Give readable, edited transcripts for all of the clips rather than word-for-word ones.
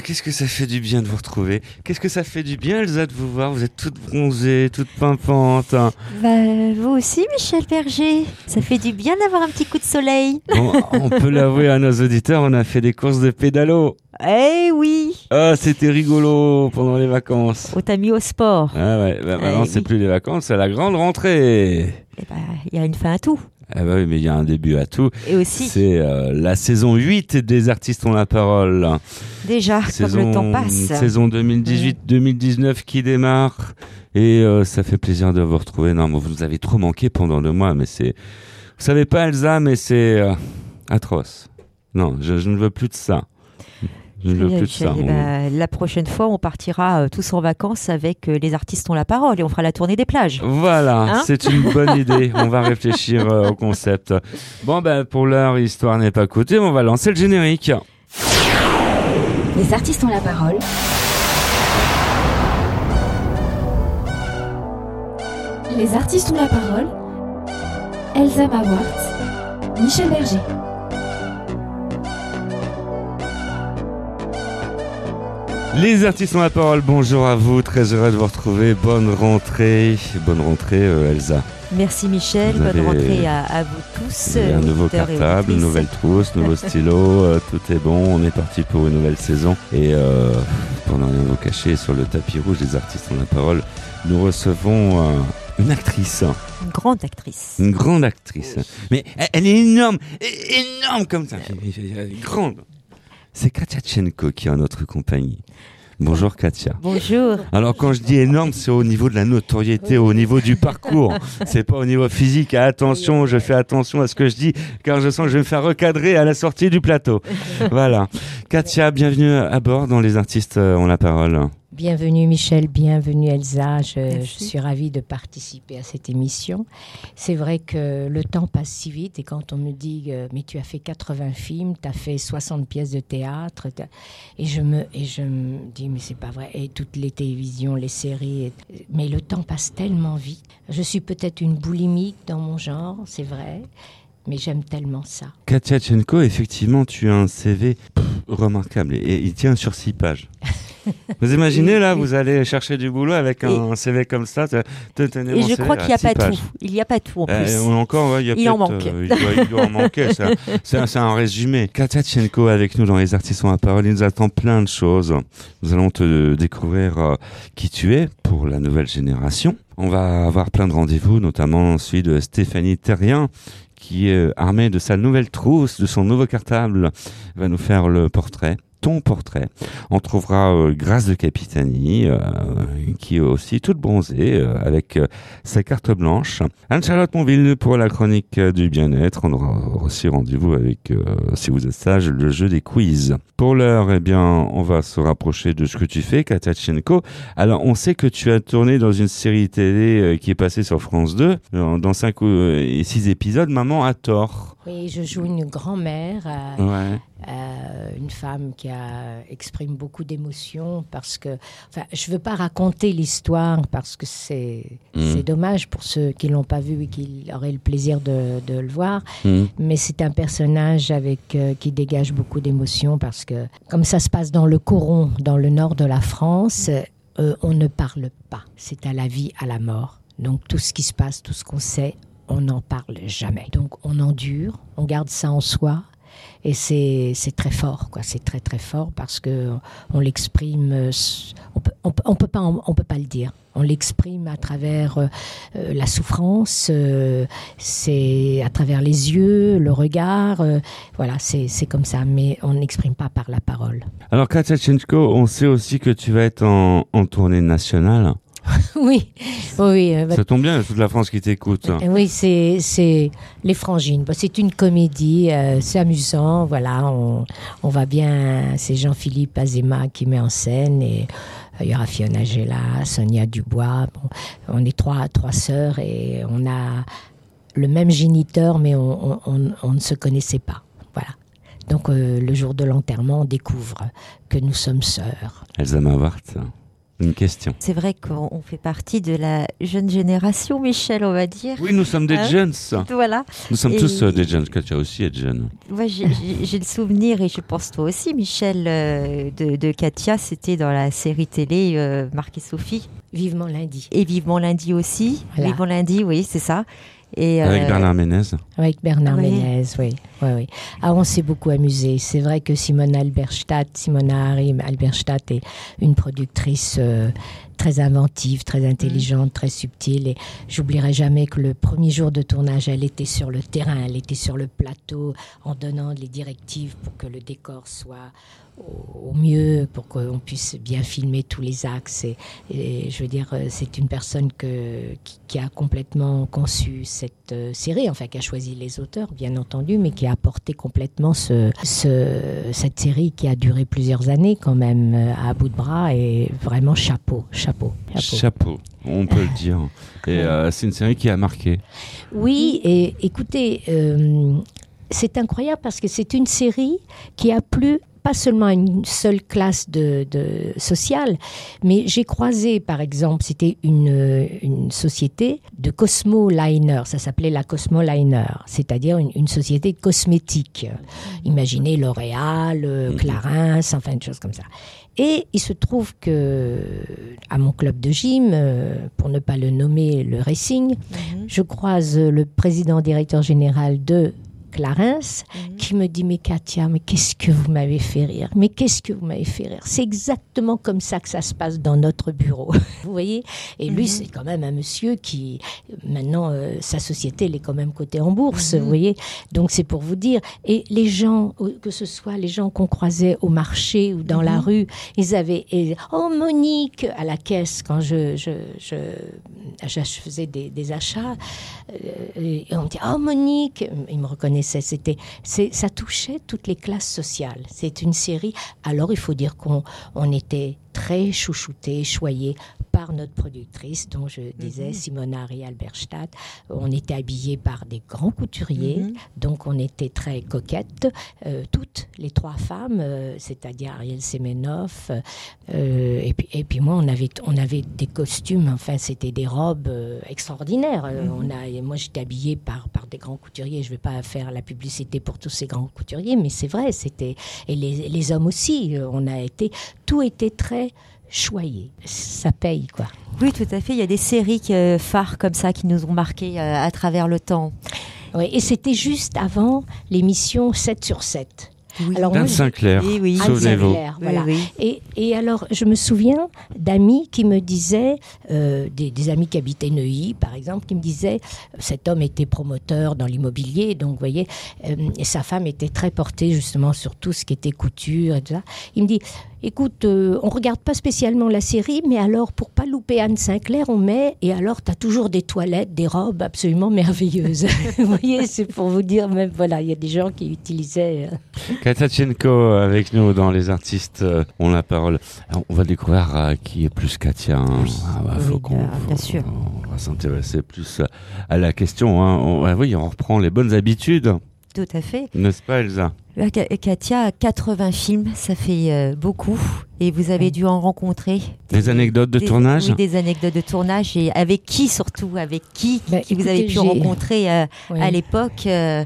qu'est-ce que ça fait du bien de vous retrouver. Qu'est-ce que ça fait du bien, Elsa, de vous voir. Vous êtes toute bronzée, toute pimpante. Vous aussi, Michel Berger. Ça fait du bien d'avoir un petit coup de soleil. Bon, on peut l'avouer à nos auditeurs, on a fait des courses de pédalo. Eh oui. Ah, c'était rigolo pendant les vacances. On t'a mis au sport. Ah ouais, maintenant c'est plus les vacances, c'est la grande rentrée. Il y a une fin à tout. Ah bah oui, mais il y a un début à tout. Et aussi. C'est la saison 8 des Artistes ont la parole. Déjà, comme le temps passe. Saison 2018-2019 qui démarre. Et ça fait plaisir de vous retrouver. Non, vous nous avez trop manqué pendant 2 mois, mais c'est... Vous savez pas, Elsa, mais c'est atroce. Non, je ne veux plus de ça. Je ne veux plus de ça. La prochaine fois, on partira tous en vacances avec les Artistes ont la parole et on fera la tournée des plages. Voilà, c'est une bonne idée. On va réfléchir au concept. Bon, pour l'heure, histoire n'est pas coutume, on va lancer le générique. Les Artistes ont la parole. Les Artistes ont la parole. Elsa Mawart, Michel Berger. Les Artistes ont la parole, bonjour à vous, très heureux de vous retrouver, bonne rentrée Elsa. Merci Michel, bonne rentrée à vous tous. Un nouveau cartable, une nouvelle trousse, nouveau stylo, tout est bon, on est parti pour une nouvelle saison. Et pour ne rien vous cacher, sur le tapis rouge des Artistes ont la parole, nous recevons une actrice. Une grande actrice. Une grande actrice. Oui. Mais elle est énorme comme ça, grande. C'est Katia Tchenko qui est en notre compagnie. Bonjour Katia. Bonjour. Alors quand je dis énorme, c'est au niveau de la notoriété, au niveau du parcours. C'est pas au niveau physique. Attention, je fais attention à ce que je dis, car je sens que je vais me faire recadrer à la sortie du plateau. Voilà. Katia, bienvenue à bord dans Les Artistes ont la parole. Bienvenue Michel, bienvenue Elsa, je suis ravie de participer à cette émission. C'est vrai que le temps passe si vite et quand on me dit mais tu as fait 80 films, tu as fait 60 pièces de théâtre et je me dis mais c'est pas vrai, et toutes les télévisions, les séries, mais le temps passe tellement vite. Je suis peut-être une boulimique dans mon genre, c'est vrai. Mais j'aime tellement ça. Katia Tchenko, effectivement, tu as un CV remarquable et il tient sur 6 pages. Vous imaginez là, vous allez chercher du boulot avec un CV comme ça. Et je crois qu'il n'y a pas tout. Il n'y a pas tout en plus. Il en manque. Il doit en manquer. C'est un résumé. Katia Tchenko avec nous dans Les Artistes ont la parole. Il nous attend plein de choses. Nous allons te découvrir qui tu es pour la nouvelle génération. On va avoir plein de rendez-vous, notamment celui de Stéphanie Terrien, qui est armée de sa nouvelle trousse, de son nouveau cartable, va nous faire ton portrait. On trouvera Grâce de Capitani, qui est aussi toute bronzée, avec sa carte blanche. Anne-Charlotte Monville pour la chronique du bien-être. On aura aussi rendez-vous avec, si vous êtes sage, le jeu des quiz. Pour l'heure, on va se rapprocher de ce que tu fais, Katia Tchenko. Alors, on sait que tu as tourné dans une série télé qui est passée sur France 2, dans 5 et 6 épisodes, Maman a tort. Oui, je joue une grand-mère, une femme qui exprime beaucoup d'émotions parce que, je veux pas raconter l'histoire parce que c'est dommage pour ceux qui l'ont pas vu et qui auraient le plaisir de le voir. Mais c'est un personnage qui dégage beaucoup d'émotions parce que, comme ça se passe dans le Coron, dans le nord de la France, on ne parle pas. C'est à la vie, à la mort. Donc tout ce qui se passe, tout ce qu'on sait, on n'en parle jamais. Donc on endure, on garde ça en soi et c'est très fort, quoi. C'est très très fort parce que on l'exprime, on peut pas le dire. On l'exprime à travers la souffrance, c'est à travers les yeux, le regard, voilà, c'est comme ça, mais on n'exprime pas par la parole. Alors Katia Tchenko, on sait aussi que tu vas être en tournée nationale. Oui. Ça tombe bien, toute la France qui t'écoute. Oui, c'est Les Frangines. C'est une comédie, c'est amusant, voilà, on va bien. C'est Jean-Philippe Azéma qui met en scène et il y aura Fiona Gela, Sonia Dubois. Bon, on est trois sœurs et on a le même géniteur, mais on ne se connaissait pas. Voilà. Donc le jour de l'enterrement, on découvre que nous sommes sœurs. Elsa Mawart. une question. C'est vrai qu'on fait partie de la jeune génération, Michel, on va dire. Oui, nous sommes des jeunes. Voilà. Nous sommes tous des jeunes. Katia aussi est jeune. Ouais, j'ai le souvenir, et je pense toi aussi, Michel, de Katia, c'était dans la série télé Marc et Sophie. Vivement lundi. Et Vivement lundi aussi. Voilà. Vivement lundi, oui, c'est ça. Et avec Bernard Ménez. Avec Bernard Ménez, oui. Ah, on s'est beaucoup amusé. C'est vrai que Simona Hari Alberstadt est une productrice très inventive, très intelligente, très subtile. Et j'oublierai jamais que le premier jour de tournage, elle était sur le terrain, elle était sur le plateau en donnant les directives pour que le décor soit au mieux, pour qu'on puisse bien filmer tous les axes. Et je veux dire, c'est une personne qui a complètement conçu cette série, enfin qui a choisi les auteurs, bien entendu, mais qui a apporté complètement cette série qui a duré plusieurs années quand même à bout de bras. Et vraiment chapeau, on peut le dire. Et c'est une série qui a marqué. Oui, et écoutez, c'est incroyable parce que c'est une série qui a plu pas seulement à une seule classe de sociale, mais j'ai croisé, par exemple, c'était une société de Cosmoliner, ça s'appelait la Cosmoliner, c'est-à-dire une société de cosmétiques. Imaginez L'Oréal, Clarins, enfin une chose comme ça. Et il se trouve que, à mon club de gym, pour ne pas le nommer le Racing, je croise le président-directeur général de Clarins, qui me dit « Mais Katia, mais qu'est-ce que vous m'avez fait rire ? Mais qu'est-ce que vous m'avez fait rire ?» C'est exactement comme ça que ça se passe dans notre bureau. Vous voyez ? Et lui, c'est quand même un monsieur qui, maintenant, sa société, elle est quand même cotée en bourse, vous voyez ? Donc, c'est pour vous dire. Et les gens, que ce soit les gens qu'on croisait au marché ou dans la rue, ils avaient « Oh, Monique !» à la caisse, quand je faisais des achats, et on me dit « Oh, Monique !» Ils me reconnaissaient. Ça touchait toutes les classes sociales. C'est une série. Alors, il faut dire qu'on était très chouchoutés, choyés par notre productrice, dont je disais, Simona Hari Alberstadt. On était habillés par des grands couturiers, donc on était très coquettes. Toutes les trois femmes, c'est-à-dire Ariel Semenov, et puis moi, on avait des costumes, enfin, c'était des robes extraordinaires. Moi, j'étais habillée par des grands couturiers. Je ne vais pas faire la publicité pour tous ces grands couturiers, mais c'est vrai, et les hommes aussi, tout était très choyé. Ça paye, quoi. Oui, tout à fait. Il y a des séries phares comme ça qui nous ont marqués à travers le temps. Oui, et c'était juste avant l'émission 7 sur 7. Oui. Alors, Anne Sinclair, souvenez-vous. Voilà. Et alors, je me souviens d'amis qui me disaient, des amis qui habitaient Neuilly, par exemple, qui me disaient, cet homme était promoteur dans l'immobilier, donc vous voyez, et sa femme était très portée justement sur tout ce qui était couture et tout ça. Il me dit, écoute, on regarde pas spécialement la série, mais alors pour pas louper Anne Sinclair, on met, et alors t'as toujours des toilettes, des robes absolument merveilleuses. Vous voyez, c'est pour vous dire, même voilà, il y a des gens qui utilisaient. Katia Tchenko avec nous dans Les Artistes ont la parole. Alors, on va découvrir qui est plus Katia. Hein. Oui. Bien sûr. On va s'intéresser plus à la question. Hein. On reprend les bonnes habitudes. Tout à fait. N'est-ce pas, Elsa ? Katia, 80 films, ça fait beaucoup. Et vous avez dû en rencontrer. Des anecdotes de tournage ? Oui, des anecdotes de tournage. Et avec qui surtout ? Avec qui vous avez pu rencontrer à l'époque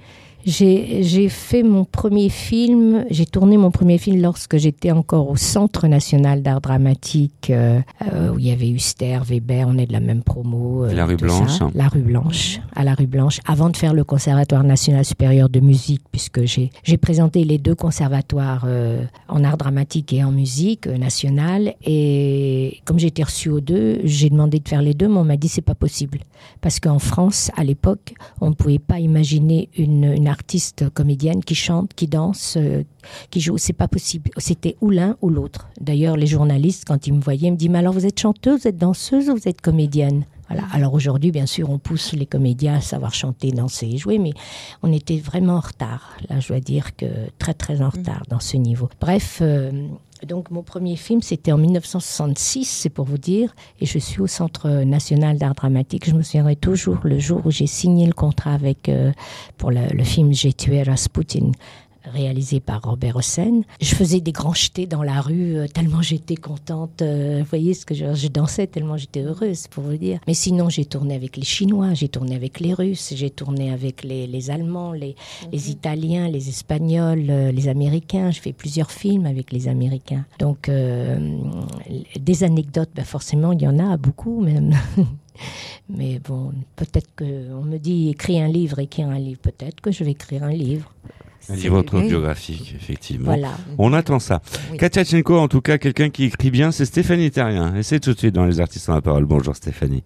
J'ai fait mon premier film, j'ai tourné mon premier film lorsque j'étais encore au Centre National d'Art Dramatique, où il y avait Huster, Weber, on est de la même promo. La rue Blanche. La rue Blanche, à la rue Blanche, avant de faire le Conservatoire National Supérieur de Musique, puisque j'ai présenté les deux conservatoires en art dramatique et en musique nationale, et comme j'ai été reçue aux deux, j'ai demandé de faire les deux, mais on m'a dit c'est pas possible. Parce qu'en France, à l'époque, on ne pouvait pas imaginer une artiste comédienne qui chante, qui danse, qui joue, c'est pas possible. C'était ou l'un ou l'autre. D'ailleurs, les journalistes, quand ils me voyaient, me disaient « Mais alors, vous êtes chanteuse, vous êtes danseuse ou vous êtes comédienne ?» Voilà. Alors aujourd'hui, bien sûr, on pousse les comédiens à savoir chanter, danser et jouer, mais on était vraiment en retard. Là, je dois dire que très, très en retard dans ce niveau. Bref, donc mon premier film, c'était en 1966, c'est pour vous dire, et je suis au Centre National d'Art Dramatique. Je me souviendrai toujours le jour où j'ai signé le contrat pour le film « J'ai tué Rasputin ». réalisé par Robert Hossein. Je faisais des grands jetés dans la rue tellement j'étais contente. Vous voyez ce que je dansais tellement j'étais heureuse, pour vous dire. Mais sinon, j'ai tourné avec les Chinois, j'ai tourné avec les Russes, j'ai tourné avec les Allemands, les Italiens, les Espagnols, les Américains. Je fais plusieurs films avec les Américains. Donc, des anecdotes, forcément, il y en a beaucoup même. Mais bon, peut-être qu'on me dit écris un livre. Peut-être que je vais écrire un livre. Un livre autobiographique, effectivement. Voilà. On attend ça. Oui. Katia Tchenko, en tout cas, quelqu'un qui écrit bien, c'est Stéphanie Terrien. Et c'est tout de suite dans Les Artistes ont la parole. Bonjour Stéphanie.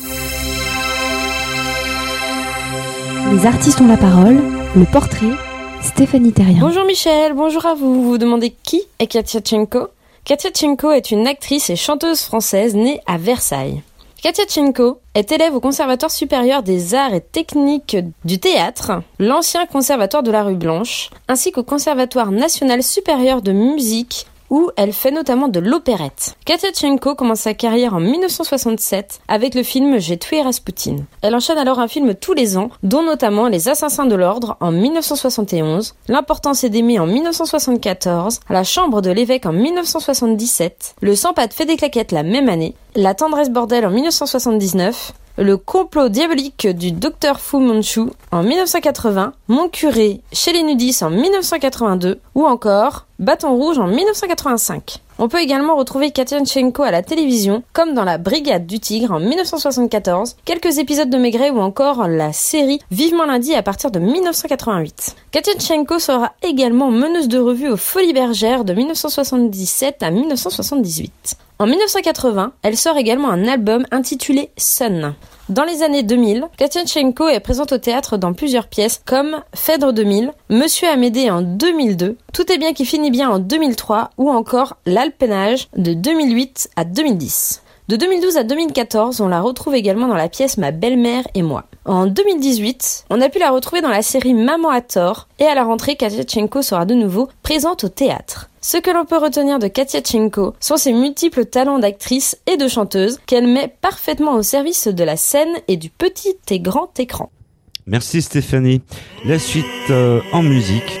Les Artistes ont la parole, le portrait, Stéphanie Terrien. Bonjour Michel, bonjour à vous. Vous vous demandez qui est Katia Tchenko ? Katia Tchenko est une actrice et chanteuse française née à Versailles. Katia Tchenko est élève au Conservatoire supérieur des arts et techniques du théâtre, l'ancien conservatoire de la rue Blanche, ainsi qu'au Conservatoire national supérieur de musique, où elle fait notamment de l'opérette. Katia Tchenko commence sa carrière en 1967 avec le film J'ai tué Rasputin. Elle enchaîne alors un film tous les ans, dont notamment Les Assassins de l'Ordre en 1971, L'Importance est d'aimer en 1974, La Chambre de l'évêque en 1977, Le Sans-Pattes fait des claquettes la même année, La Tendresse bordel en 1979, Le complot diabolique du docteur Fu Manchu en 1980, Mon curé chez les nudistes en 1982 ou encore Bâton rouge en 1985. On peut également retrouver Katia Tchenko à la télévision, comme dans La Brigade du Tigre en 1974, quelques épisodes de Maigret ou encore la série Vivement lundi à partir de 1988. Katia Tchenko sera également meneuse de revue aux Folies Bergères de 1977 à 1978. En 1980, elle sort également un album intitulé Sun. Dans les années 2000, Katia Tchenko est présente au théâtre dans plusieurs pièces comme Phèdre 2000, Monsieur Amédée en 2002, Tout est bien qui finit bien en 2003 ou encore L'Alpénage de 2008 à 2010. De 2012 à 2014, on la retrouve également dans la pièce Ma belle-mère et moi. En 2018, on a pu la retrouver dans la série Maman à tort et à la rentrée, Katia Tchenko sera de nouveau présente au théâtre. Ce que l'on peut retenir de Katia Tchenko sont ses multiples talents d'actrice et de chanteuse qu'elle met parfaitement au service de la scène et du petit et grand écran. Merci Stéphanie. La suite en musique.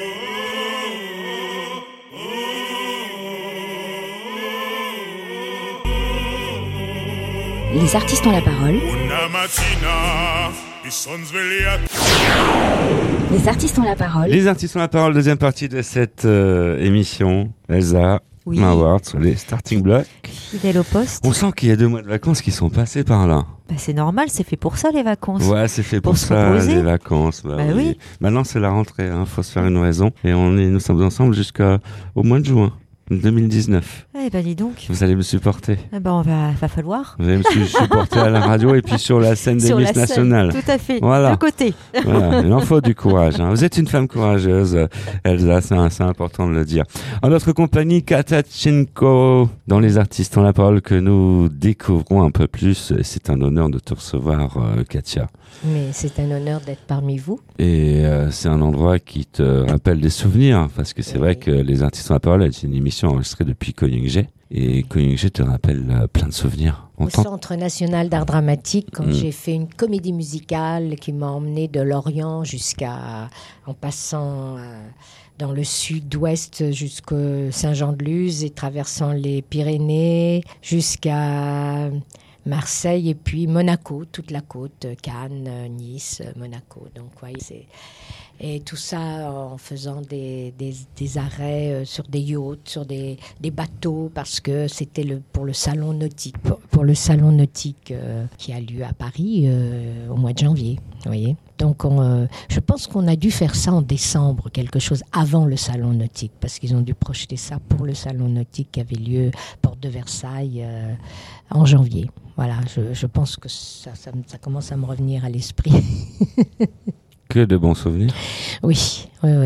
Les artistes ont la parole. Les artistes ont la parole. Les artistes ont la parole, deuxième partie de cette émission. Elsa Mawart sur les starting blocks. Fidèle au poste. On sent qu'il y a 2 mois de vacances qui sont passés par là. C'est normal, c'est fait pour ça les vacances. Ouais, c'est fait pour ça reposer. Les vacances. Oui. Maintenant c'est la rentrée, faut se faire une raison. Et nous sommes ensemble jusqu'au mois de juin 2019. Eh ben dis donc. Vous allez me supporter. Eh ben va falloir. Vous allez me supporter à la radio et puis sur la scène des Miss Nationales. Tout à fait. Voilà. De côté. Voilà. Il en faut du courage. Vous êtes une femme courageuse, Elsa. C'est important de le dire. En notre compagnie, Katia Tchenko, dans Les Artistes ont la parole, que nous découvrons un peu plus. Et c'est un honneur de te recevoir, Katia. Mais c'est un honneur d'être parmi vous. Et c'est un endroit qui te rappelle des souvenirs, parce que c'est vrai que Les Artistes ont la parole, c'est une émission enregistrée depuis Koningé. Et Koningé te rappelle plein de souvenirs. Au Centre national d'art dramatique, quand j'ai fait une comédie musicale qui m'a emmenée de Lorient en passant dans le sud-ouest jusqu'au Saint-Jean-de-Luz et traversant les Pyrénées jusqu'à Marseille et puis Monaco, toute la côte, Cannes, Nice, Monaco. Donc, voyez, et tout ça en faisant des arrêts sur des yachts, sur des bateaux, parce que c'était pour le salon nautique, qui a lieu à Paris au mois de janvier. Vous voyez. Donc, je pense qu'on a dû faire ça en décembre, quelque chose avant le salon nautique, parce qu'ils ont dû projeter ça pour le salon nautique qui avait lieu porte de Versailles en janvier. Voilà, je pense que ça commence à me revenir à l'esprit. Que de bons souvenirs. Oui.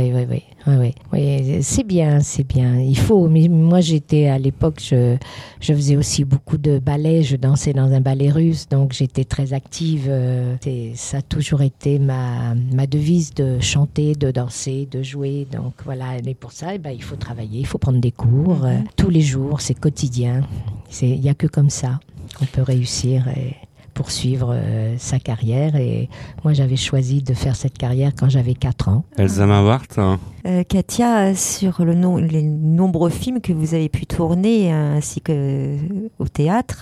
C'est bien. Il faut. Mais moi, j'étais à l'époque, je faisais aussi beaucoup de ballet. Je dansais dans un ballet russe, donc j'étais très active. Ça a toujours été ma devise de chanter, de danser, de jouer. Donc voilà. Et pour ça, il faut travailler, il faut prendre des cours tous les jours. C'est quotidien. Il n'y a que comme ça qu'on peut réussir et poursuivre sa carrière. Et moi, j'avais choisi de faire cette carrière quand j'avais 4 ans. Elsa Mawart, Katia, sur les nombreux films que vous avez pu tourner, ainsi qu'au théâtre,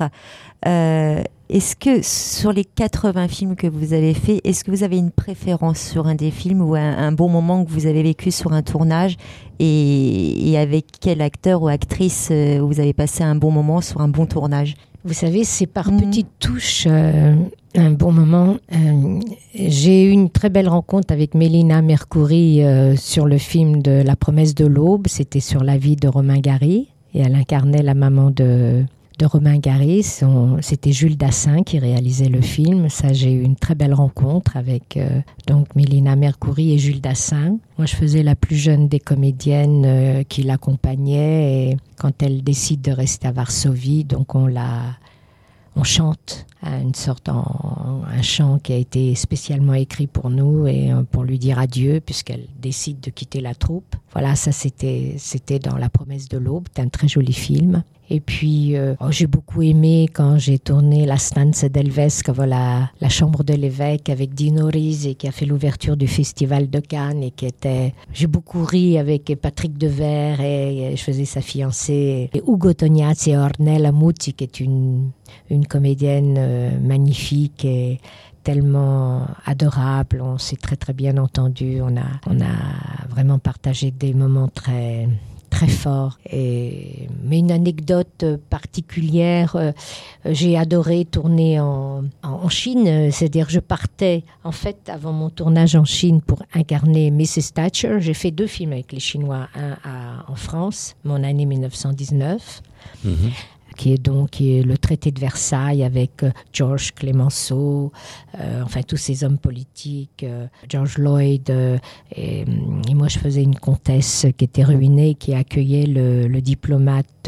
est-ce que sur les 80 films que vous avez faits, est-ce que vous avez une préférence sur un des films ou un bon moment que vous avez vécu sur un tournage et avec quel acteur ou actrice vous avez passé un bon moment sur un bon tournage? Vous savez, c'est par petites touches un bon moment. J'ai eu une très belle rencontre avec Mélina Mercouri sur le film de La promesse de l'aube. C'était sur la vie de Romain Gary et elle incarnait la maman de Romain Gary. C'était Jules Dassin qui réalisait le film. Ça, j'ai eu une très belle rencontre avec donc Mélina Mercouri et Jules Dassin. Moi, je faisais la plus jeune des comédiennes qui l'accompagnaient. Et quand elle décide de rester à Varsovie, donc on chante un chant qui a été spécialement écrit pour nous et pour lui dire adieu puisqu'elle décide de quitter la troupe. Voilà, ça c'était dans La promesse de l'aube. C'est un très joli film. Et puis, j'ai beaucoup aimé quand j'ai tourné La Stanza del Vescovo, la chambre de l'évêque avec Dino Risi qui a fait l'ouverture du Festival de Cannes et j'ai beaucoup ri avec Patrick Devers et je faisais sa fiancée. Et Ugo Tognazzi et Ornella Muti qui est une comédienne magnifique et tellement adorable. On s'est très très bien entendu. On a vraiment partagé des moments très très fort. Mais une anecdote particulière, j'ai adoré tourner en Chine, c'est-à-dire je partais en fait avant mon tournage en Chine pour incarner Mrs. Thatcher. J'ai fait 2 films avec les Chinois, un en France, mon année 1919. Qui est le traité de Versailles avec Georges Clemenceau, enfin tous ces hommes politiques, George Lloyd, et moi je faisais une comtesse qui était ruinée, qui accueillait le diplomate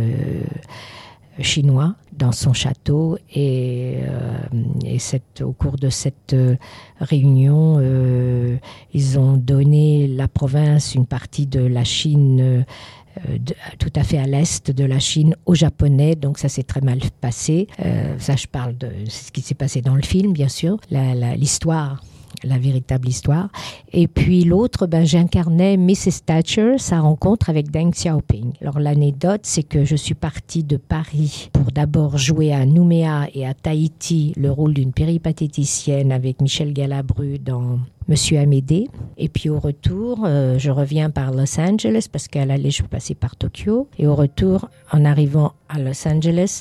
chinois dans son château et au cours de cette réunion, ils ont donné la province, une partie de la Chine, tout à fait à l'est de la Chine, aux Japonais, donc ça s'est très mal passé. Ça, je parle de ce qui s'est passé dans le film, bien sûr, l'histoire, la véritable histoire. Et puis l'autre, j'incarnais Mrs. Thatcher, sa rencontre avec Deng Xiaoping. Alors l'anecdote, c'est que je suis partie de Paris pour d'abord jouer à Nouméa et à Tahiti le rôle d'une péripatéticienne avec Michel Galabru dans Monsieur Amédée. Et puis au retour, je reviens par Los Angeles parce qu'à l'aller, je passais par Tokyo. Et au retour, en arrivant à Los Angeles,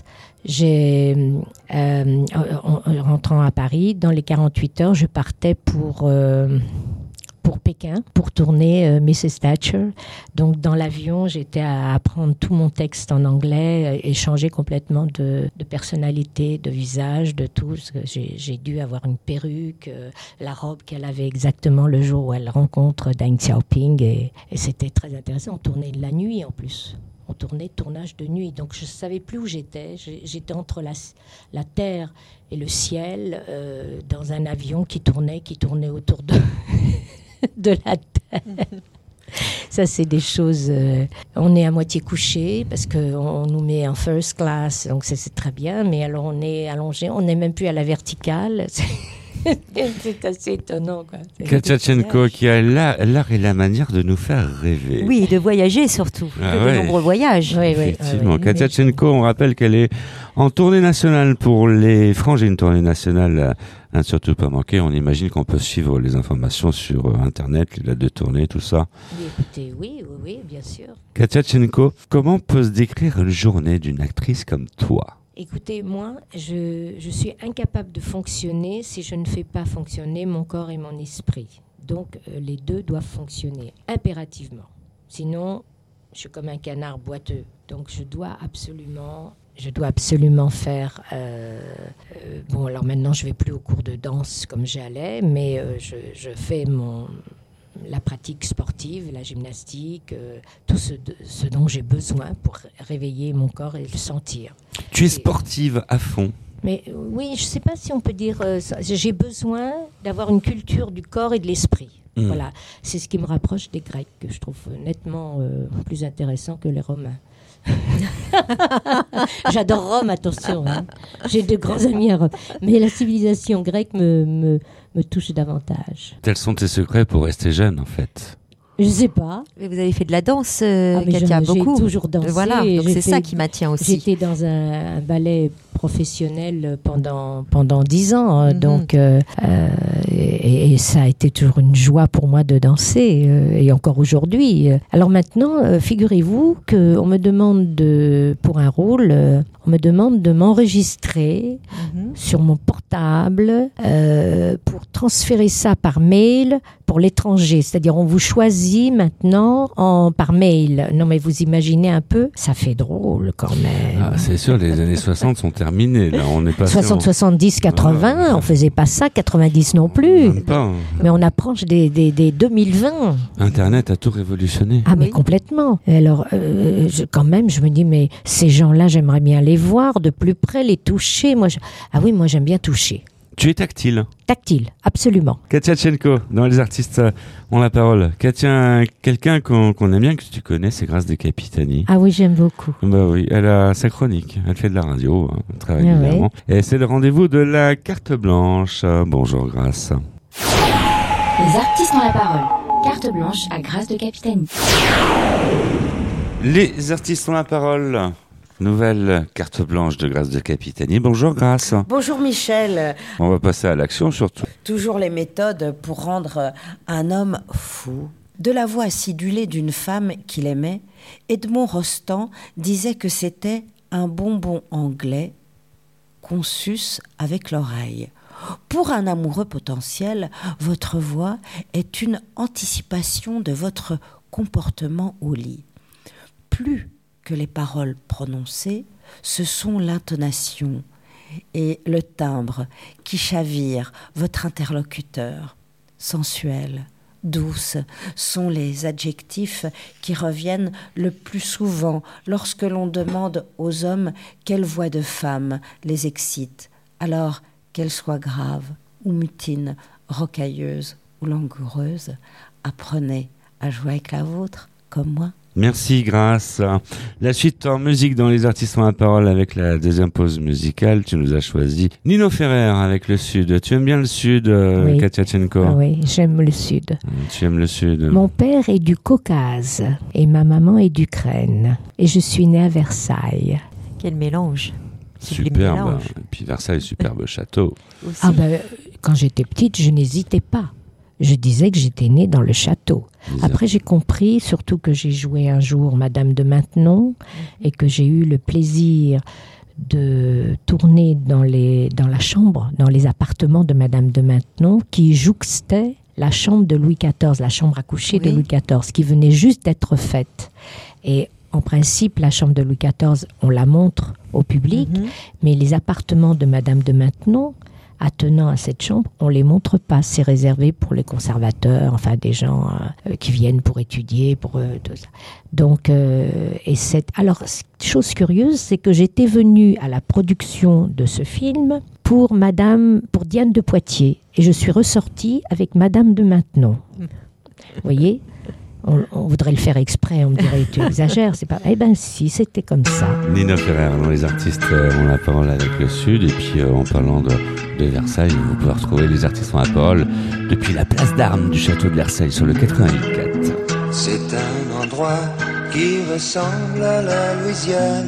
en rentrant à Paris, dans les 48 heures, je partais pour Pékin pour tourner Mrs. Thatcher. Donc dans l'avion, j'étais à apprendre tout mon texte en anglais et changer complètement de personnalité, de visage, de tout. J'ai dû avoir une perruque, la robe qu'elle avait exactement le jour où elle rencontre Deng Xiaoping et c'était très intéressant. On tournait de la nuit en plus. On tournait tournage de nuit, donc je ne savais plus où j'étais. J'étais entre la terre et le ciel, dans un avion qui tournait autour de la terre. Ça, c'est des choses... on est à moitié couché parce qu'on nous met en first class, donc c'est très bien, mais alors on est allongé, on n'est même plus à la verticale. C'est assez étonnant, quoi. Katia Tchenko, qui a l'art et la manière de nous faire rêver. Oui, de voyager surtout, de nombreux voyages. Oui, effectivement. Katia Tchenko, on rappelle qu'elle est en tournée nationale pour les Frangines, tournée nationale à ne surtout pas manquer. On imagine qu'on peut suivre les informations sur Internet, les dates de tournée, tout ça. Écoutez, oui, bien sûr. Katia Tchenko, comment peut se décrire une journée d'une actrice comme toi ? Écoutez, moi, je suis incapable de fonctionner si je ne fais pas fonctionner mon corps et mon esprit. Donc, les deux doivent fonctionner impérativement. Sinon, je suis comme un canard boiteux. Donc, je dois absolument faire... bon, alors maintenant, je ne vais plus au cours de danse comme j'allais, mais je fais la pratique sportive, la gymnastique, tout ce dont j'ai besoin pour réveiller mon corps et le sentir. Tu es sportive à fond. Mais oui, je ne sais pas si on peut dire ça. J'ai besoin d'avoir une culture du corps et de l'esprit. Voilà, c'est ce qui me rapproche des Grecs, que je trouve nettement plus intéressant que les Romains. J'adore Rome, attention. Hein. J'ai de grands amis à Rome. Mais la civilisation grecque me touche davantage. Quels sont tes secrets pour rester jeune, en fait ? Je sais pas. Mais vous avez fait de la danse, Katia, beaucoup. J'ai toujours dansé. Voilà, donc c'est ça qui maintient aussi. J'étais dans un ballet professionnel pendant 10 ans, donc et ça a été toujours une joie pour moi de danser, et encore aujourd'hui. Alors maintenant, figurez-vous qu'on me demande pour un rôle, on me demande de m'enregistrer sur mon portable pour transférer ça par mail pour l'étranger. C'est-à-dire, on vous choisit maintenant par mail. Non, mais vous imaginez un peu, ça fait drôle quand même. Ah, c'est sûr, les années 60 sont terminées. Là, on est passé 60, 70, 80, on faisait pas ça, 90 non plus. Même pas. Mais on approche des 2020. Internet a tout révolutionné. Ah, mais complètement. Et alors, quand même, je me dis, mais ces gens-là, j'aimerais bien les voir de plus près, les toucher. Moi, j'aime bien toucher. Tu es tactile. Tactile, absolument. Katia Tchenko, dans Les artistes ont la parole. Katia, quelqu'un qu'on aime bien, que tu connais, c'est Grâce de Capitani. Ah oui, j'aime beaucoup. Bah oui, elle a sa chronique, elle fait de la radio, très régulièrement. Ouais. Et c'est le rendez-vous de la carte blanche. Bonjour Grâce. Les artistes ont la parole. Carte blanche à Grâce de Capitani. Les artistes ont la parole. Nouvelle carte blanche de Grâce de Capitani. Bonjour Grâce. Bonjour Michel. On va passer à l'action surtout. Toujours les méthodes pour rendre un homme fou. De la voix acidulée d'une femme qu'il aimait, Edmond Rostand disait que c'était un bonbon anglais qu'on suce avec l'oreille. Pour un amoureux potentiel, votre voix est une anticipation de votre comportement au lit. Plus que les paroles prononcées, ce sont l'intonation et le timbre qui chavirent votre interlocuteur. Sensuelle, douce sont les adjectifs qui reviennent le plus souvent lorsque l'on demande aux hommes quelle voix de femme les excite, alors qu'elle soit grave ou mutine, rocailleuse ou langoureuse. Apprenez à jouer avec la vôtre, comme moi. Merci Grâce. La suite en musique dans Les artistes ont la parole avec la deuxième pause musicale. Tu nous as choisi Nino Ferrer avec le Sud. Tu aimes bien le Sud, oui. Katia Tchenko? Ah oui, j'aime le Sud. Tu aimes le Sud? Mon père est du Caucase et ma maman est d'Ukraine. Et je suis née à Versailles. Quel mélange. Superbe. Et puis Versailles, superbe château. Aussi. Ah ben, quand j'étais petite, je n'hésitais pas. Je disais que j'étais née dans le château. Après, j'ai compris, surtout que j'ai joué un jour Madame de Maintenon et que j'ai eu le plaisir de tourner dans la chambre, dans les appartements de Madame de Maintenon, qui jouxtaient la chambre de Louis XIV, la chambre à coucher de Louis XIV, qui venait juste d'être faite. Et en principe, la chambre de Louis XIV, on la montre au public, mais les appartements de Madame de Maintenon, attenant à cette chambre, on les montre pas. C'est réservé pour les conservateurs, enfin des gens qui viennent pour étudier, pour tout ça. Donc, alors, chose curieuse, c'est que j'étais venue à la production de ce film pour Diane de Poitiers, et je suis ressortie avec Madame de Maintenon. Vous voyez ? On voudrait le faire exprès, on me dirait tu exagères, c'est pas. Eh ben si, c'était comme ça. Nino Ferrer, dans Les artistes ont la parole avec le Sud, et puis en parlant de Versailles, vous pouvez retrouver Les artistes ont la parole depuis la place d'armes du château de Versailles sur le 88.4. C'est un endroit qui ressemble à la Louisiane.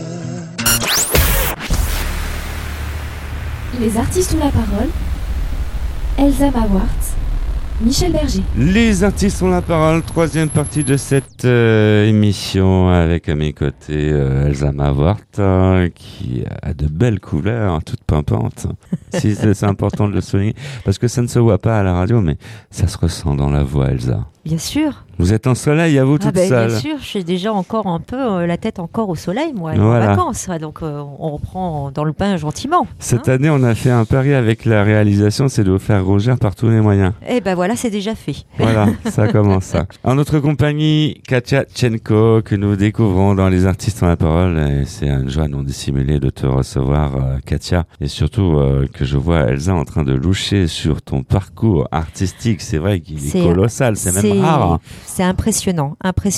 Les artistes ont la parole. Elsa Mawart. Michel Berger. Les artistes ont la parole, troisième partie de cette émission avec à mes côtés Elsa Mawart qui a de belles couleurs, toutes pimpantes. Si, c'est important de le souligner parce que ça ne se voit pas à la radio, mais ça se ressent dans la voix, Elsa. Bien sûr. Vous êtes en soleil, à vous toute seule. Bien sûr, je suis déjà encore un peu la tête encore au soleil, moi, voilà. En vacances. Donc on reprend dans le bain gentiment. Cette année, on a fait un pari avec la réalisation, c'est de vous faire rougir par tous les moyens. Et ben voilà, c'est déjà fait. Voilà, ça commence ça. En notre compagnie, Katia Tchenko, que nous découvrons dans Les Artistes ont la parole. Et c'est une joie non dissimulée de te recevoir, Katia. Et surtout que je vois Elsa en train de loucher sur ton parcours artistique. C'est vrai qu'il est colossal, c'est même rare. Hein. C'est impressionnant.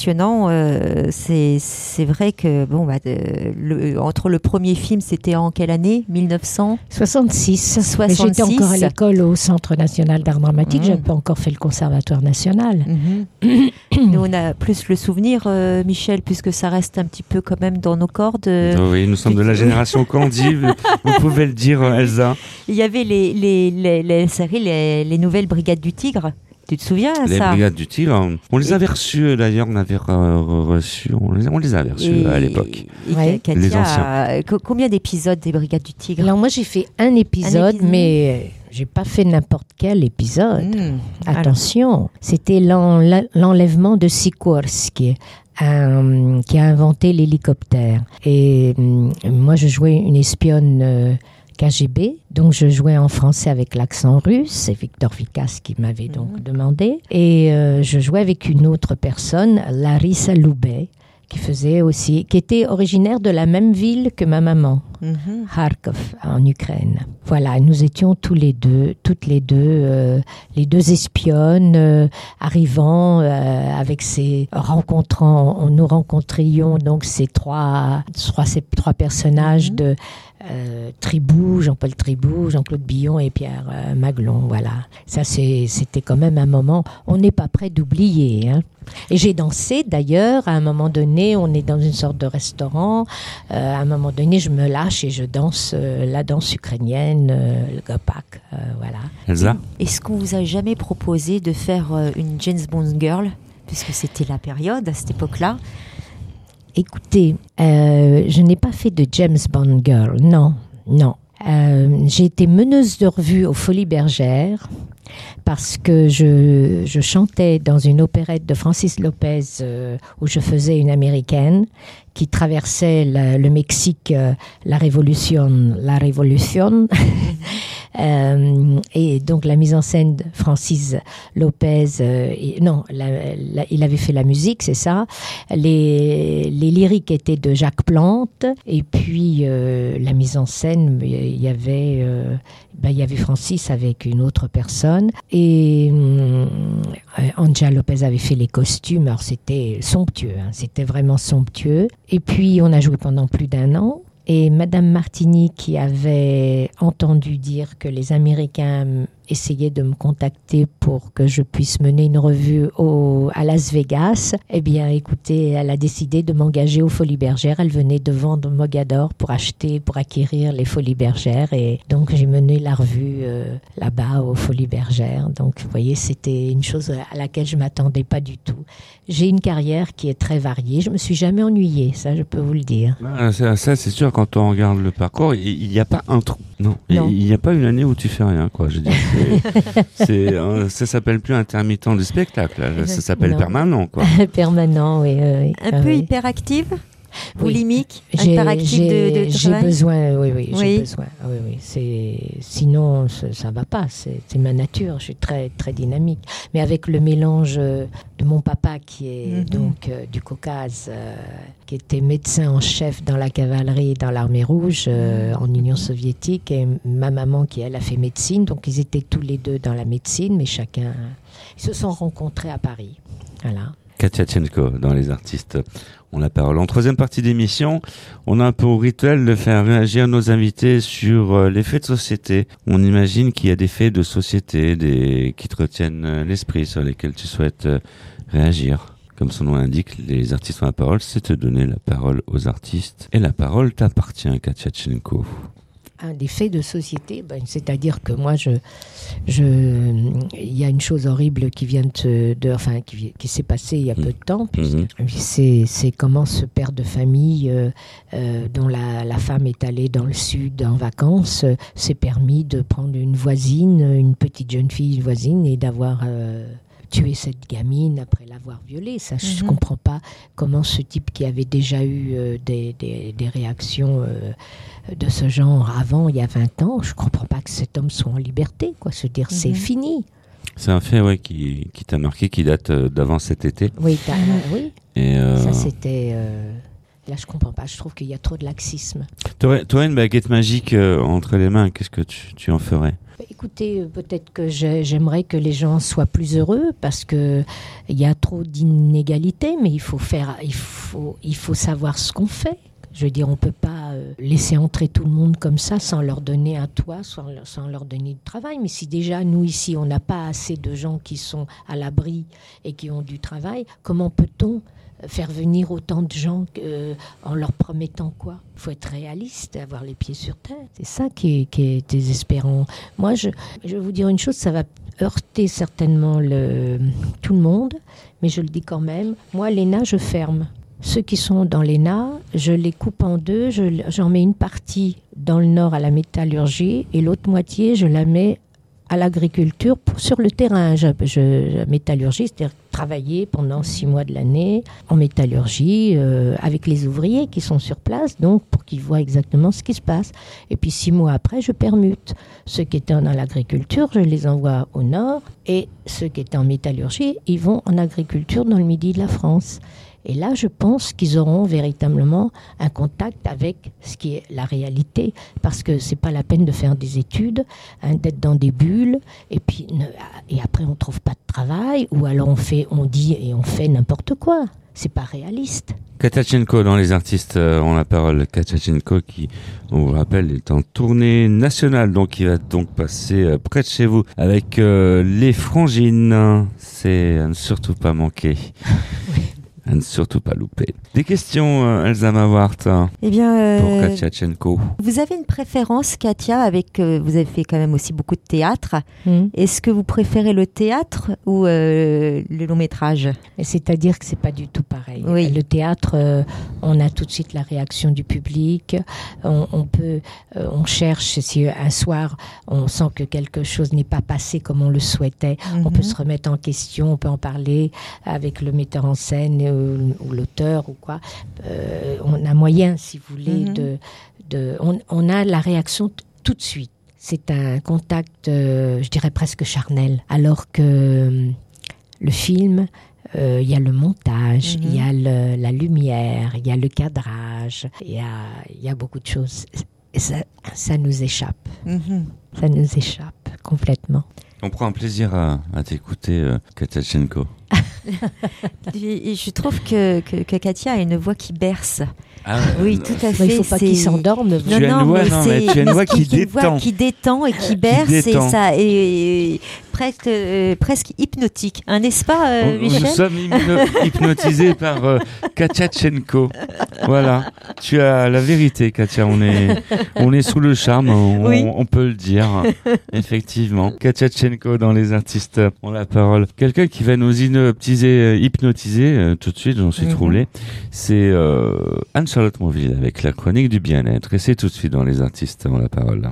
C'est vrai que entre le premier film, c'était en quelle année ? 1966. J'étais encore à l'école au Centre national d'art dramatique. J'avais pas encore fait le conservatoire national. Nous, on a plus le souvenir, Michel, puisque ça reste un petit peu quand même dans nos cordes. Oui, nous sommes de la génération Candy. Vous pouvez le dire, Elsa. Il y avait les séries, les nouvelles Brigades du Tigre. Tu te souviens les ça ? Les Brigades du Tigre, on les avait reçues d'ailleurs, on les avait reçues à l'époque. Katia, les anciens. Combien d'épisodes des Brigades du Tigre ? Alors moi j'ai fait un épisode, mais j'ai pas fait n'importe quel épisode. Attention, c'était l'enlèvement de Sikorsky. Qui a inventé l'hélicoptère. Et moi je jouais une espionne KGB, donc je jouais en français avec l'accent russe, c'est Victor Vikas qui m'avait donc demandé, et je jouais avec une autre personne, Larissa Loubet, qui était originaire de la même ville que ma maman, Kharkov, en Ukraine. Voilà, nous étions toutes les deux, les deux espionnes, arrivant nous rencontrions donc ces trois personnages de Tribou, Jean-Paul Tribou, Jean-Claude Billon et Pierre Maglon, voilà. Ça, c'était quand même un moment, on n'est pas prêt d'oublier, hein. Et j'ai dansé d'ailleurs, à un moment donné, on est dans une sorte de restaurant, à un moment donné, je me lâche et je danse la danse ukrainienne, le gopak, voilà. Elsa ? Est-ce qu'on vous a jamais proposé de faire une James Bond girl, puisque c'était la période à cette époque-là ? Écoutez, je n'ai pas fait de James Bond girl, non. J'ai été meneuse de revue aux Folies Bergères parce que je chantais dans une opérette de Francis Lopez où je faisais une américaine qui traversait le Mexique, la révolution. Et donc la mise en scène de Francis Lopez, il avait fait la musique, c'est ça. Les lyriques étaient de Jacques Plante, et puis la mise en scène, il y avait Francis avec une autre personne, et Angela Lopez avait fait les costumes. Alors c'était somptueux, hein, c'était vraiment somptueux. Et puis on a joué pendant plus d'1 an. Et Madame Martini, qui avait entendu dire que les Américains essayaient de me contacter pour que je puisse mener une revue à Las Vegas, eh bien, écoutez, elle a décidé de m'engager aux Folies Bergères. Elle venait de vendre Mogador pour acquérir les Folies Bergères. Et donc, j'ai mené la revue là-bas aux Folies Bergères. Donc, vous voyez, c'était une chose à laquelle je ne m'attendais pas du tout. J'ai une carrière qui est très variée. Je ne me suis jamais ennuyée, ça, je peux vous le dire. Ça, c'est sûr, quand on regarde le parcours, il n'y a pas un trou. Non. Il n'y a pas une année où tu fais rien, quoi. Je veux dire, ça s'appelle plus intermittent du spectacle, là. Ça s'appelle permanent, quoi. Permanent, oui. Un peu hyperactive, boulimique, j'ai besoin, j'ai besoin. Sinon, ça va pas. C'est ma nature. Je suis très, très dynamique. Mais avec le mélange de mon papa qui est donc du Caucase, qui était médecin en chef dans la cavalerie dans l'armée rouge en Union soviétique, et ma maman qui elle a fait médecine, donc ils étaient tous les deux dans la médecine, mais chacun, ils se sont rencontrés à Paris. Voilà. Katia Tchenko dans Les Artistes ont la parole. En troisième partie d'émission, on a pour rituel de faire réagir nos invités sur les faits de société. On imagine qu'il y a des faits de société qui te retiennent l'esprit, sur lesquels tu souhaites réagir. Comme son nom l'indique, Les Artistes ont la parole, c'est te donner la parole aux artistes. Et la parole t'appartient, Katia Tchenko. Un des faits de société, c'est-à-dire que moi, il y a une chose horrible qui vient qui s'est passée il y a peu de temps. C'est comment ce père de famille, dont la femme est allée dans le sud en vacances, s'est permis de prendre une petite jeune fille voisine, et d'avoir tué cette gamine après l'avoir violée. Ça, je ne comprends pas comment ce type qui avait déjà eu des réactions de ce genre avant, il y a 20 ans, je ne comprends pas que cet homme soit en liberté, quoi. Se dire, c'est fini. C'est un fait qui t'a marqué, qui date d'avant cet été. Oui, oui. Et ça c'était... Là, je comprends pas. Je trouve qu'il y a trop de laxisme. T'aurais une baguette magique entre les mains. Qu'est-ce que tu en ferais ? Écoutez, peut-être que j'aimerais que les gens soient plus heureux parce que il y a trop d'inégalités, mais il faut savoir ce qu'on fait. Je veux dire, on peut pas laisser entrer tout le monde comme ça sans leur donner un toit, sans leur donner du travail. Mais si déjà, nous ici, on n'a pas assez de gens qui sont à l'abri et qui ont du travail, comment peut-on faire venir autant de gens en leur promettant quoi ? Il faut être réaliste, avoir les pieds sur terre. C'est ça qui est désespérant. Moi, je vais vous dire une chose, ça va heurter certainement tout le monde, mais je le dis quand même. Moi, l'ENA, je ferme. Ceux qui sont dans l'ENA, je les coupe en deux. J'en mets une partie dans le nord à la métallurgie et l'autre moitié, je la mets à l'agriculture sur le terrain. Métallurgie, c'est-à-dire travailler pendant 6 mois de l'année en métallurgie avec les ouvriers qui sont sur place, donc pour qu'ils voient exactement ce qui se passe. Et puis 6 mois après, je permute. Ceux qui étaient dans l'agriculture, je les envoie au nord et ceux qui étaient en métallurgie, ils vont en agriculture dans le midi de la France. Et là, je pense qu'ils auront véritablement un contact avec ce qui est la réalité, parce que c'est pas la peine de faire des études, d'être dans des bulles, et puis après on trouve pas de travail, ou alors on dit et on fait n'importe quoi. C'est pas réaliste. Katiatchenko dans Les Artistes ont la parole. Katiatchenko qui, on vous rappelle, est en tournée nationale, donc il va donc passer près de chez vous avec les Frangines. C'est à ne surtout pas manquer. À ne surtout pas louper. Des questions, Elsa Mawart, eh bien, pour Katiatchenko. Vous avez une préférence, Katia, vous avez fait quand même aussi beaucoup de théâtre. Est-ce que vous préférez le théâtre ou le long métrage ? C'est-à-dire que c'est pas du tout pareil. Oui. Le théâtre, on a tout de suite la réaction du public. On cherche, si un soir on sent que quelque chose n'est pas passé comme on le souhaitait, on peut se remettre en question, on peut en parler avec le metteur en scène ou l'auteur ou quoi. On a moyen, si vous voulez, on a la réaction tout de suite. C'est un contact, je dirais presque charnel. Alors que le film, il y a le montage, il y a la lumière, il y a le cadrage, il y a beaucoup de choses. Et ça nous échappe. Ça nous échappe complètement. On prend un plaisir à t'écouter, Katiatchenko. Je trouve que Katia a une voix qui berce. Ah, oui, tout à fait. Il ne faut pas qu'il s'endorme. Tu as une voix qui détend. Qui détend et qui berce. Et ça est presque hypnotique. N'est-ce pas, Michel ? Nous sommes hypnotisés par Katiatchenko. Voilà. Tu as la vérité, Katia. On est sous le charme. On peut le dire. Effectivement. Katiatchenko dans Les Artistes ont la parole. Quelqu'un qui va nous hypnotiser tout de suite, j'en suis troublé. C'est Anne-Charlotte Monville avec la chronique du bien-être. Et c'est tout de suite dans Les Artistes ont la parole.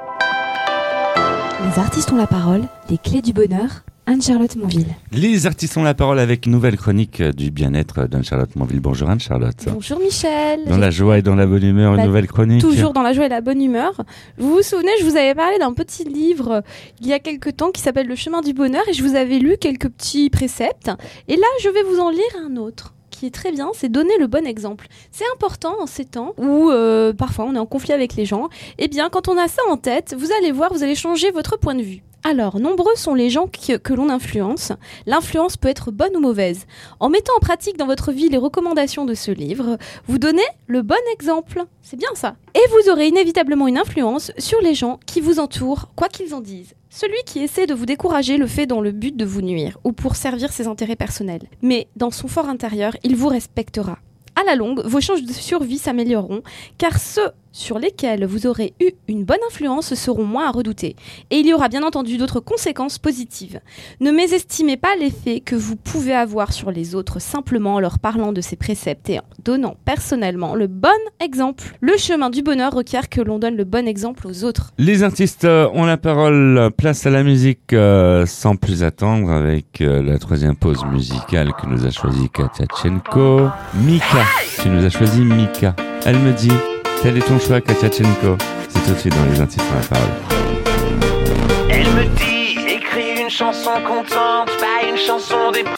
Les artistes ont la parole, les clés du bonheur, Anne-Charlotte Monville. Les artistes ont la parole avec une nouvelle chronique du bien-être d'Anne-Charlotte Monville. Bonjour Anne-Charlotte. Bonjour Michel. Dans la joie et dans la bonne humeur, une nouvelle chronique. Toujours dans la joie et la bonne humeur. Vous vous souvenez, je vous avais parlé d'un petit livre il y a quelque temps qui s'appelle Le chemin du bonheur et je vous avais lu quelques petits préceptes. Et là, je vais vous en lire un autre qui est très bien, c'est donner le bon exemple. C'est important en ces temps où parfois on est en conflit avec les gens. Eh bien, quand on a ça en tête, vous allez voir, vous allez changer votre point de vue. Alors, nombreux sont les gens que l'on influence. L'influence peut être bonne ou mauvaise. En mettant en pratique dans votre vie les recommandations de ce livre, vous donnez le bon exemple. C'est bien ça. Et vous aurez inévitablement une influence sur les gens qui vous entourent, quoi qu'ils en disent. Celui qui essaie de vous décourager le fait dans le but de vous nuire ou pour servir ses intérêts personnels. Mais dans son fort intérieur, il vous respectera. À la longue, vos chances de survie s'amélioreront, car ceux sur lesquels vous aurez eu une bonne influence seront moins à redouter. Et il y aura bien entendu d'autres conséquences positives. Ne mésestimez pas l'effet que vous pouvez avoir sur les autres simplement en leur parlant de ces préceptes et en donnant personnellement le bon exemple. Le chemin du bonheur requiert que l'on donne le bon exemple aux autres. Les artistes ont la parole, place à la musique sans plus attendre avec la troisième pause musicale que nous a choisi Katiatchenko. Mika, tu nous as choisi Mika. Elle me dit... Quel est ton choix, Katiatchenko ? C'est tout de suite dans Les Artistes ont la parole. Elle me dit, écris une chanson contente, pas une chanson des...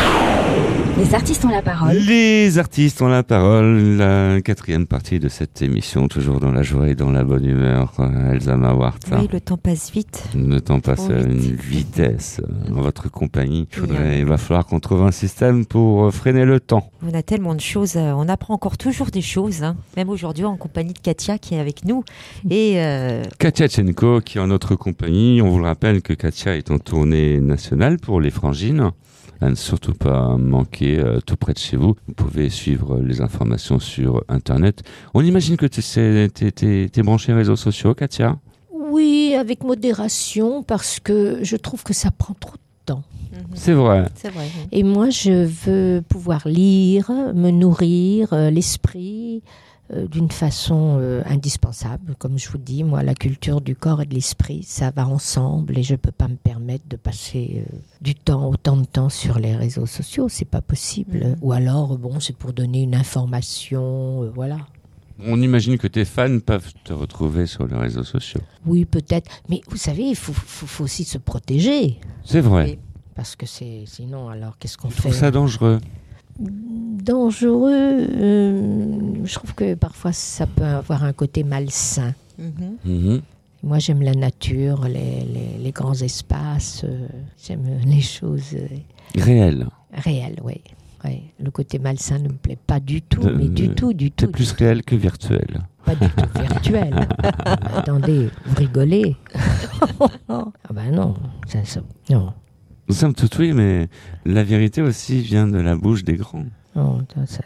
Les artistes ont la parole. Les artistes ont la parole. La 4e partie de cette émission, toujours dans la joie et dans la bonne humeur. Elsa Mawart. Oui, le temps passe vite. Le temps passe à une vitesse en votre compagnie. Il va falloir qu'on trouve un système pour freiner le temps. On a tellement de choses. On apprend encore toujours des choses. Hein. Même aujourd'hui, en compagnie de Katia qui est avec nous. Et Katia Tchenko qui est en notre compagnie. On vous le rappelle que Katia est en tournée nationale pour les Frangines. À ne surtout pas manquer, tout près de chez vous. Vous pouvez suivre les informations sur Internet. On imagine que t'es branché réseaux sociaux, Katia ? Oui, avec modération, parce que je trouve que ça prend trop de temps. C'est vrai. C'est vrai. Et moi, je veux pouvoir lire, me nourrir l'esprit d'une façon indispensable. Comme je vous dis, moi, la culture du corps et de l'esprit, ça va ensemble et je ne peux pas me permettre de passer autant de temps sur les réseaux sociaux. C'est pas possible. Ou alors, c'est pour donner une information, voilà. On imagine que tes fans peuvent te retrouver sur les réseaux sociaux. Oui, peut-être. Mais vous savez, il faut aussi se protéger. C'est vrai. Oui. Parce que sinon, alors, qu'est-ce qu'on fait ? Je trouve ça dangereux. Dangereux, je trouve que parfois ça peut avoir un côté malsain. Moi j'aime la nature, les grands espaces, j'aime les choses réelles, oui. Le côté malsain ne me plaît pas du tout, du tout. C'est plus réel que virtuel. Pas du tout virtuel. Attendez, vous rigolez. Ah ben non, non. Nous sommes tout oui, mais la vérité aussi vient de la bouche des grands. Non,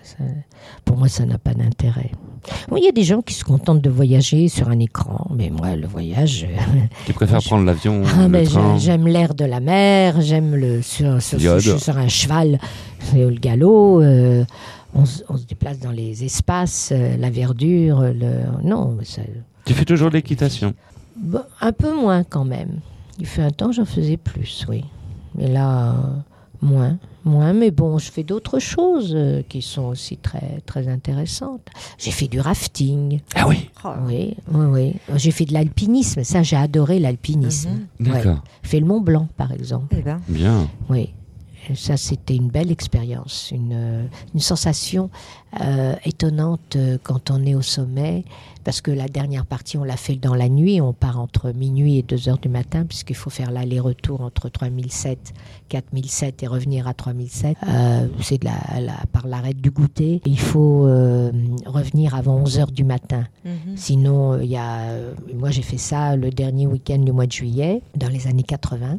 pour moi, ça n'a pas d'intérêt. Il y a des gens qui se contentent de voyager sur un écran, mais moi, le voyage... Tu préfères prendre l'avion, le train. J'aime l'air de la mer, j'aime sur un cheval, c'est le galop, on se déplace dans les espaces, la verdure, non, mais ça... Tu fais toujours de l'équitation ? Un peu moins quand même. Il fait un temps, j'en faisais plus, oui. Mais là, moins, mais bon, je fais d'autres choses qui sont aussi très, très intéressantes. J'ai fait du rafting. Ah oui ? Oui. J'ai fait de l'alpinisme, ça, j'ai adoré l'alpinisme. D'accord. Ouais. J'ai fait le Mont Blanc, par exemple. Eh ben. Bien. Oui. Et ça, c'était une belle expérience, une sensation étonnante quand on est au sommet, parce que la dernière partie, on l'a fait dans la nuit, on part entre minuit et 2 heures du matin, puisqu'il faut faire l'aller-retour entre 3007, 4007 et revenir à 3007. C'est par l'arrêt du goûter. Il faut revenir avant 11 heures du matin. Sinon, moi j'ai fait ça le dernier week-end du mois de juillet, dans les années 80.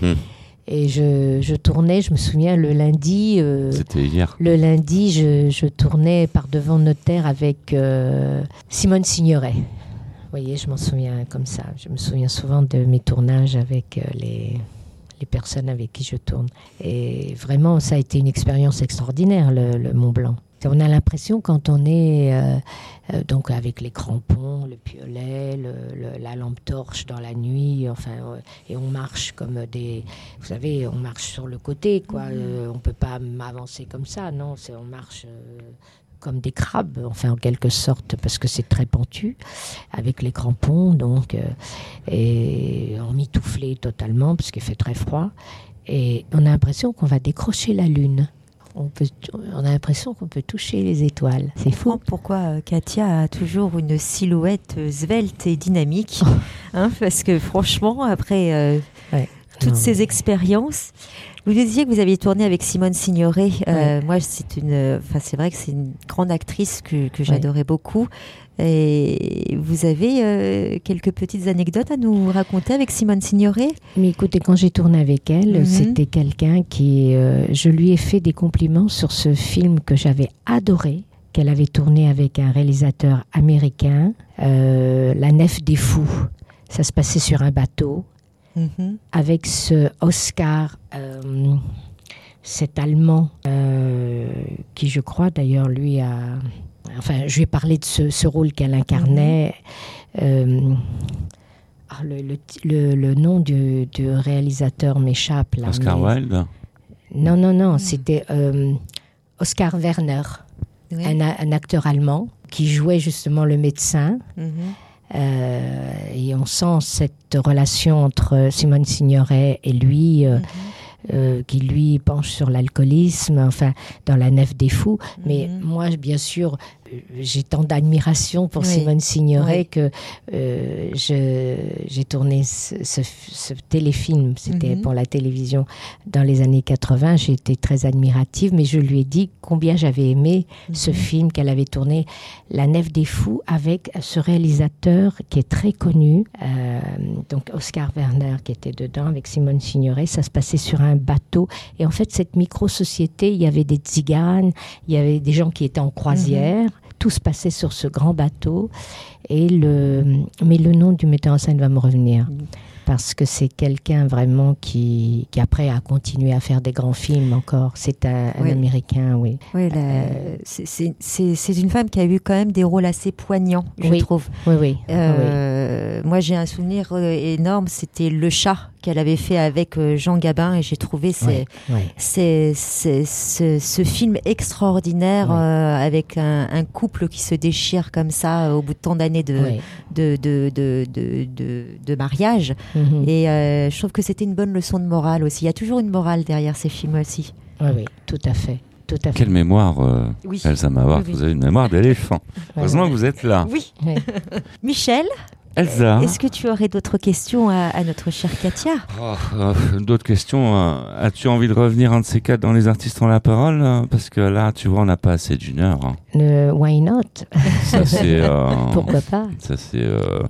Et je tournais, je me souviens, le lundi... C'était hier. Le lundi, je tournais par devant notaire avec Simone Signoret. Vous voyez, je m'en souviens comme ça. Je me souviens souvent de mes tournages avec les personnes avec qui je tourne. Et vraiment, ça a été une expérience extraordinaire, le Mont Blanc. On a l'impression quand on est donc avec les crampons, le piolet, la lampe torche dans la nuit, et on marche comme vous savez, on marche sur le côté, quoi. On peut pas avancer comme ça, non. On marche comme des crabes, en quelque sorte, parce que c'est très pentu, avec les crampons, donc, et emmitouflé totalement, parce qu'il fait très froid. Et on a l'impression qu'on va décrocher la lune. On a l'impression qu'on peut toucher les étoiles. C'est fou. Pourquoi Katia a toujours une silhouette svelte et dynamique, parce que franchement, après toutes ces expériences, vous disiez que vous aviez tourné avec Simone Signoret. Moi, c'est vrai que c'est une grande actrice que j'adorais beaucoup. Et vous avez quelques petites anecdotes à nous raconter avec Simone Signoret ? Mais écoutez, quand j'ai tourné avec elle, c'était quelqu'un qui... je lui ai fait des compliments sur ce film que j'avais adoré, qu'elle avait tourné avec un réalisateur américain, La Nef des Fous. Ça se passait sur un bateau, avec ce Oscar, cet Allemand, qui je crois d'ailleurs lui a... Enfin, je lui ai parlé de ce rôle qu'elle incarnait. Le nom du réalisateur m'échappe. Là, Oscar Wilde ? Non, c'était Oscar Werner, un acteur allemand qui jouait justement le médecin. Et on sent cette relation entre Simone Signoret et lui, qui lui penche sur l'alcoolisme, enfin, dans La Nef des Fous. Mais moi, bien sûr, j'ai tant d'admiration pour Simone Signoret que j'ai tourné ce téléfilm, c'était pour la télévision dans les années 80. J'ai été très admirative, mais je lui ai dit combien j'avais aimé ce film qu'elle avait tourné, La Nef des Fous, avec ce réalisateur qui est très connu, donc Oscar Werner qui était dedans avec Simone Signoret. Ça se passait sur un bateau, et en fait cette micro-société, il y avait des tziganes, il y avait des gens qui étaient en croisière. Tout se passait sur ce grand bateau. Mais le nom du metteur en scène va me revenir. Parce que c'est quelqu'un vraiment qui après a continué à faire des grands films encore. C'est un Américain, oui. Oui, c'est une femme qui a eu quand même des rôles assez poignants, je trouve. Oui. Moi, j'ai un souvenir énorme, c'était Le Chat qu'elle avait fait avec Jean Gabin, et j'ai trouvé ce film extraordinaire avec un couple qui se déchire comme ça au bout de tant d'années de mariage. Et je trouve que c'était une bonne leçon de morale aussi. Il y a toujours une morale derrière ces films aussi. Oui, tout à fait. Quelle mémoire, Elsa Mawart, vous avez une mémoire d'éléphant. Heureusement que vous êtes là. Oui. Michel, Elsa, est-ce que tu aurais d'autres questions à notre chère Katia? D'autres questions. As-tu envie de revenir un de ces quatre dans Les Artistes ont la parole? Parce que là, tu vois, on n'a pas assez d'une heure. Why not? Ça, c'est... Pourquoi pas? Ça, c'est...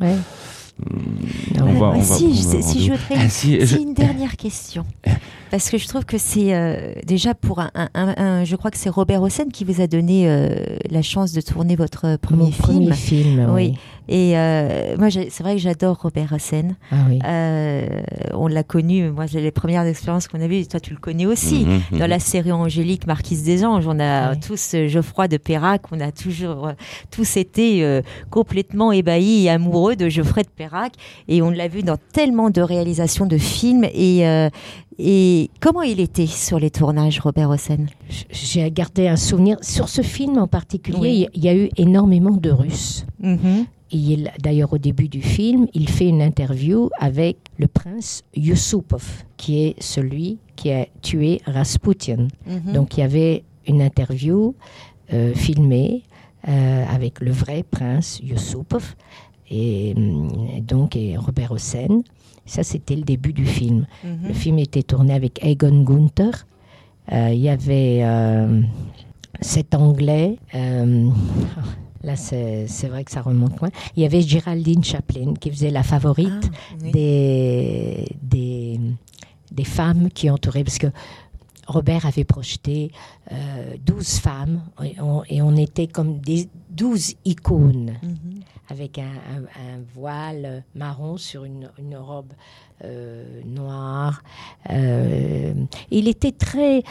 C'est une dernière question. Parce que je trouve que c'est déjà pour je crois que c'est Robert Hossein qui vous a donné la chance de tourner votre premier film. Oui. Et moi, c'est vrai que j'adore Robert Hossein. On l'a connu. Moi, j'ai les premières expériences qu'on a vues. Toi, tu le connais aussi. Dans la série Angélique, Marquise des Anges, on a tous Geoffroy de Perrac. On a toujours tous été complètement ébahis et amoureux de Geoffroy de Perrac. Et on l'a vu dans tellement de réalisations de films. Et comment il était sur les tournages, Robert Hossein? J'ai gardé un souvenir. Sur ce film en particulier, il y a eu énormément de Russes. D'ailleurs, au début du film, il fait une interview avec le prince Yusupov, qui est celui qui a tué Rasputin. Donc, il y avait une interview filmée avec le vrai prince Yusupov et Robert Hossein. Ça, c'était le début du film. Le film était tourné avec Egon Günther. Il y avait cet Anglais... Là, c'est vrai que ça remonte loin. Il y avait Geraldine Chaplin qui faisait la favorite des femmes qui entouraient... Parce que Robert avait projeté 12 femmes et on était comme des 12 icônes avec un voile marron sur une robe noire. Il était très...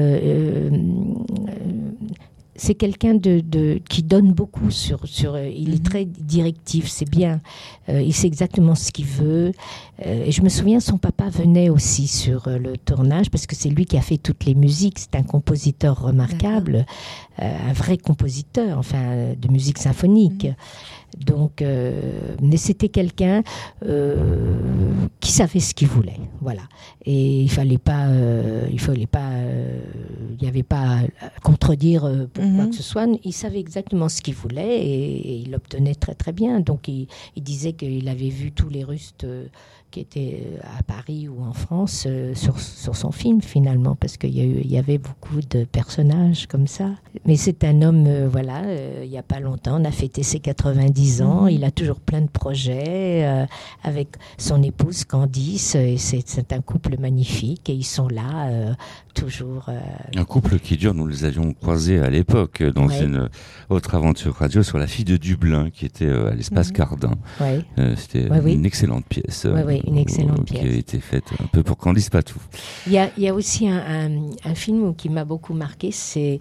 c'est quelqu'un qui donne beaucoup il est très directif, c'est bien. Il sait exactement ce qu'il veut. Et je me souviens, son papa venait aussi sur le tournage parce que c'est lui qui a fait toutes les musiques. C'est un compositeur remarquable, un vrai compositeur, enfin, de musique symphonique. Donc, mais c'était quelqu'un qui savait ce qu'il voulait, voilà. Et il fallait pas, il n'y avait pas à contredire pour quoi que ce soit. Il savait exactement ce qu'il voulait et il l'obtenait très très bien. Donc, il disait qu'il avait vu tous les Russes qui étaient à Paris ou en France sur son film finalement, parce qu'il y avait beaucoup de personnages comme ça. Mais c'est un homme, il n'y a pas longtemps, on a fêté ses 90 ans, il a toujours plein de projets avec son épouse Candice, et c'est un couple magnifique et ils sont là toujours. Un couple qui dure, nous les avions croisés à l'époque dans une autre aventure radio sur La fille de Dublin qui était à l'Espace Cardin. C'était une excellente pièce. Une excellente pièce. Qui a été faite un peu pour Candice Patou. Il y a aussi un film qui m'a beaucoup marqué, c'est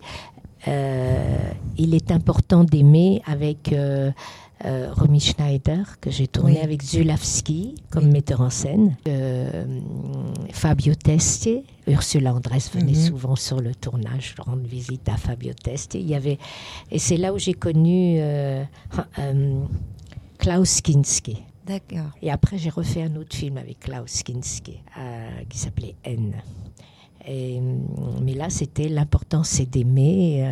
Il est important d'aimer avec Romy Schneider, que j'ai tourné avec Zulawski comme metteur en scène. Fabio Testi, Ursula Andress venait souvent sur le tournage rendre visite à Fabio Testi. Et c'est là où j'ai connu Klaus Kinski. D'accord. Et après, j'ai refait un autre film avec Klaus Kinski qui s'appelait N. Mais là, c'était L'important, c'est d'aimer.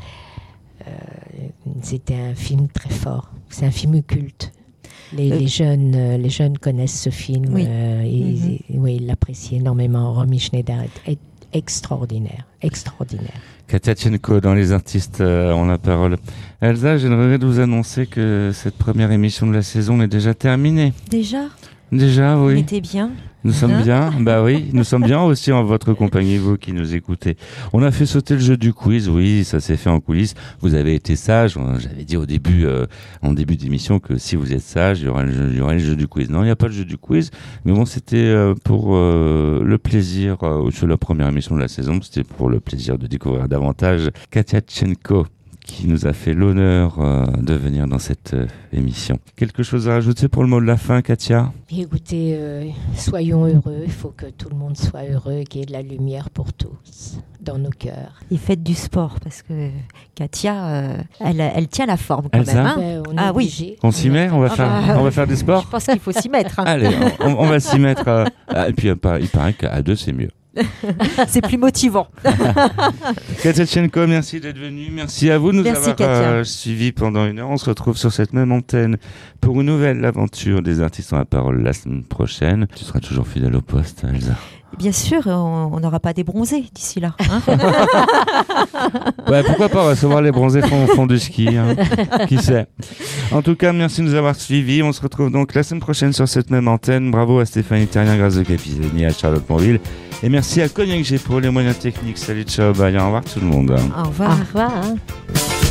C'était un film très fort. C'est un film culte. Les jeunes connaissent ce film. Oui. Ils l'apprécient énormément. Romy Schneider est extraordinaire. Katia Tchenko dans Les Artistes ont la parole. Elsa, j'aimerais vous annoncer que cette première émission de la saison est déjà terminée. Déjà, oui. On était bien. Nous sommes bien, oui, nous sommes bien aussi en votre compagnie, vous qui nous écoutez. On a fait sauter le jeu du quiz, oui, ça s'est fait en coulisses. Vous avez été sage. J'avais dit au début, en début d'émission, que si vous êtes sage, il y aurait le jeu du quiz. Non, il n'y a pas le jeu du quiz, mais bon, c'était pour le plaisir, sur la première émission de la saison, c'était pour le plaisir de découvrir davantage Katia Tchenko, qui nous a fait l'honneur de venir dans cette émission. Quelque chose à rajouter pour le mot de la fin, Katia ? Écoutez, soyons heureux. Il faut que tout le monde soit heureux, qu'il y ait de la lumière pour tous dans nos cœurs. Et faites du sport, parce que Katia, elle tient la forme quand Elsa même. Hein. Oui. On s'y met ? On va faire du sport ? Je pense qu'il faut s'y mettre. Hein. Allez, on va s'y mettre. Et puis, il paraît qu'à deux, c'est mieux. C'est plus motivant. Katia Tchenko, merci d'être venue. Merci à vous de nous avoir suivis pendant 1 heure. On se retrouve sur cette même antenne pour une nouvelle aventure des artistes ont la parole la semaine prochaine. Tu seras toujours fidèle au poste, Elsa? Bien sûr, on n'aura pas des bronzés d'ici là. Hein. Pourquoi pas recevoir les bronzés font du ski, hein. Qui sait. En tout cas, merci de nous avoir suivis. On se retrouve donc la semaine prochaine sur cette même antenne. Bravo à Stéphanie Terrien, grâce de Capizani, à Charlotte Monville. Et merci à Cognac G pour les moyens techniques. Salut, ciao, bye, au revoir tout le monde. Au revoir. Au revoir.